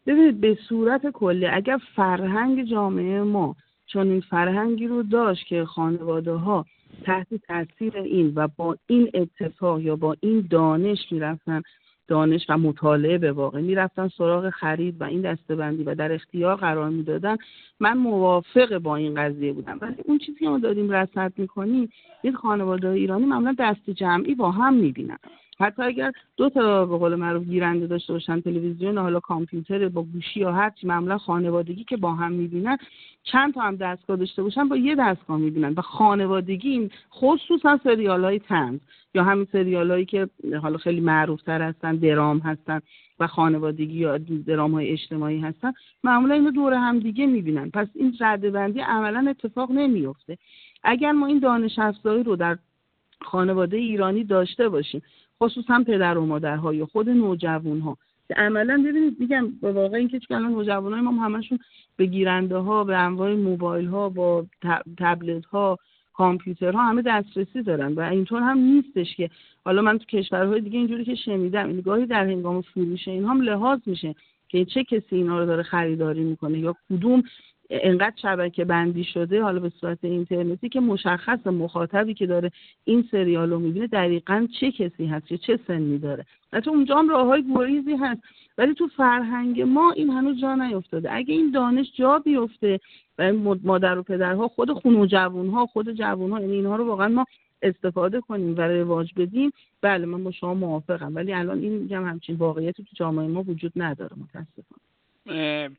ببینید به صورت کلی اگر فرهنگ جامعه ما چون این فرهنگی رو داشت که خانواده‌ها تحت تاثیر این و با این اتفاق یا با این دانش میرفتن، دانش و مطالعه به واقع میرفتن سراغ خرید و این دسته‌بندی و در اختیار قرار میدادن، من موافق با این قضیه بودم. ولی اون چیزی که ما داریم رصد میکنیم، این خانواده‌های ایرانی معمولا دست جمعی با هم میبینن. حتی اگر دو تا به قول معروف گیرنده داشته باشن، تلویزیون، حالا کامپیوتر با گوشی یا هر چی، معمولا خانوادگی که با هم میبینن، چند تا هم دستگاه داشته باشن با یه دستگاه میبینن. و خانوادگی این خصوصا سریال‌های طنز یا همین سریال‌هایی که حالا خیلی معروف‌تر هستن، درام هستن و خانوادگی یا درام‌های اجتماعی هستن، معمولا اینو دور هم دیگه میبینن. پس این رده‌بندی عملاً اتفاق نمیفته. اگر ما این دانش افزایی رو در خانواده ایرانی داشته باشیم، خصوصا پدر و مادرها یا خود نوجوان‌ها، که عملاً ببینید میگم به واقع این که الان نوجوانای ما همشون به گیرنده‌ها، به انواع موبایل‌ها، با تبلت‌ها، کامپیوترها همه دسترسی دارن و اینطور هم نیستش که حالا من تو کشورهای دیگه اینجوری که شنیدم این گاهی در هنگام فروش اینها هم لحاظ میشه که چه کسی اینا رو داره خریداری میکنه یا کدوم انقدر شبکه بندی شده حالا به صورت اینترنتی که مشخص مخاطبی که داره این سریال رو میبینه دقیقاً چه کسی هست یا چه سنی داره. حتی اونجا هم راههای گریزی هست، ولی تو فرهنگ ما این هنوز جا نیفتاده. اگه این دانش جا بیفته و مادر و پدرها خود خانوجوانها، خود جوانها، یعنی اینها رو واقعا ما استفاده کنیم و رواج بدیم، بله من با شما موافقم. ولی الان این میگم همچین واقعیتی تو جامعه ما وجود نداره متاسفانه.